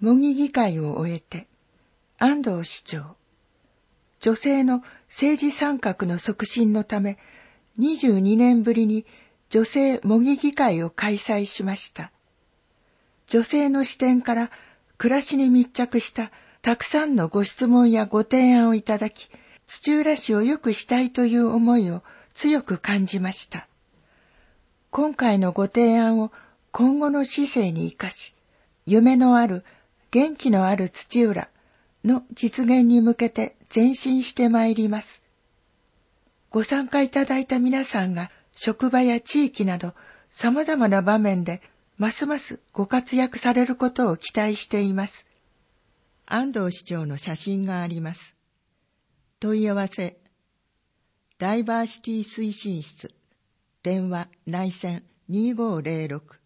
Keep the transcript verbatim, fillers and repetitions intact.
模擬議会を終えて、安藤市長、女性の政治参画の促進のため、にじゅうにねんぶりに女性模擬議会を開催しました。女性の視点から暮らしに密着したたくさんのご質問やご提案をいただき、土浦市を良くしたいという思いを強く感じました。今回のご提案を今後の市政に生かし、夢のある元気のある土浦の実現に向けて前進してまいります。ご参加いただいた皆さんが職場や地域など様々な場面でますますご活躍されることを期待しています。安藤市長の写真があります。問い合わせ、ダイバーシティ推進室、電話内線にごーぜろろく